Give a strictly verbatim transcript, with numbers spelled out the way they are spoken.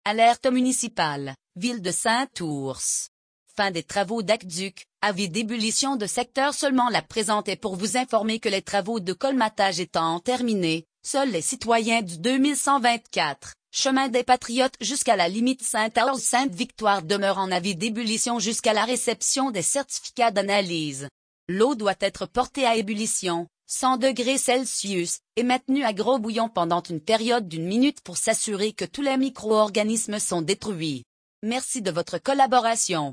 Alerte municipale, ville de Saint-Ours. Fin des travaux d'aqueduc, avis d'ébullition de secteur seulement la présente est pour vous informer que les travaux de colmatage étant terminés, seuls les citoyens du deux mille cent vingt-quatre, chemin des Patriotes jusqu'à la limite Saint-Ours-Sainte-Victoire demeurent en avis d'ébullition jusqu'à la réception des certificats d'analyse. L'eau doit être portée à ébullition, cent degrés Celsius, et maintenue à gros bouillon pendant une période d'une minute pour s'assurer que tous les micro-organismes sont détruits. Merci de votre collaboration.